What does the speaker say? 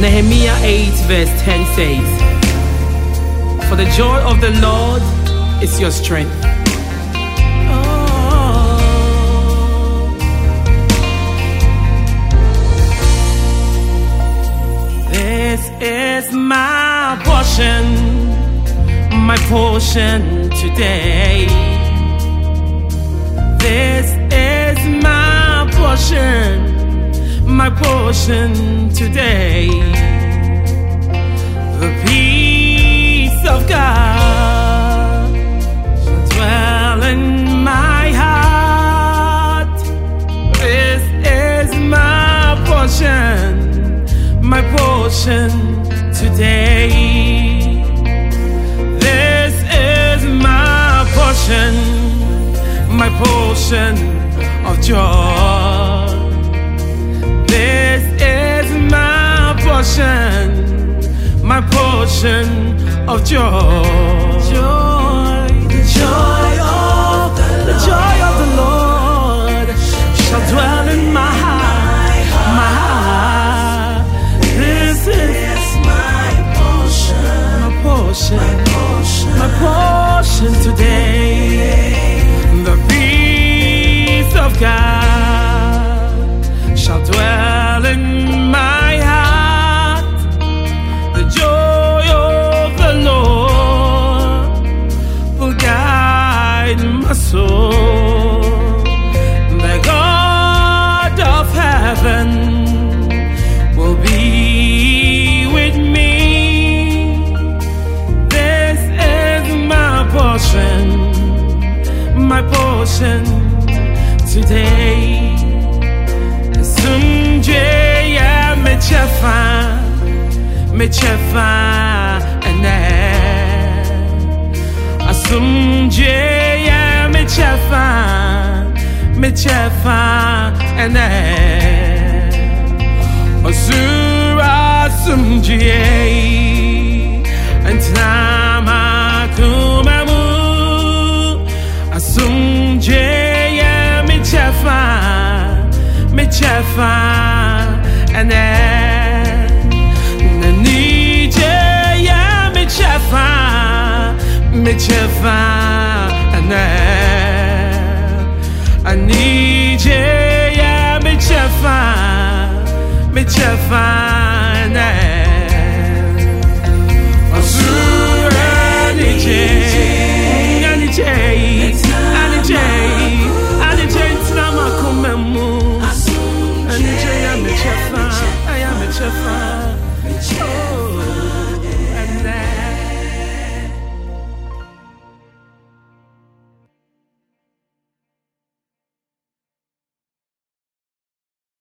Nehemiah 8 verse 10 says, "For the joy of the Lord is your strength." This is my portion today. This is my portion today. The peace of God shall dwell in my heart. This is my portion today. This is my portion of joy. This is my portion of joy. The joy of the Lord shall dwell in my heart. This is my portion today. The peace of God shall dwell in my heart. The joy of the Lord will guide my soul. The God of heaven will be with me. This is my portion today. Sunjaya mechefa ene. Asumjaya mechefa ene. Osura sumjaya antama kumamu. Asumjaya mechefa ene. Nanijaya mechefa ene. Anijaya mechefa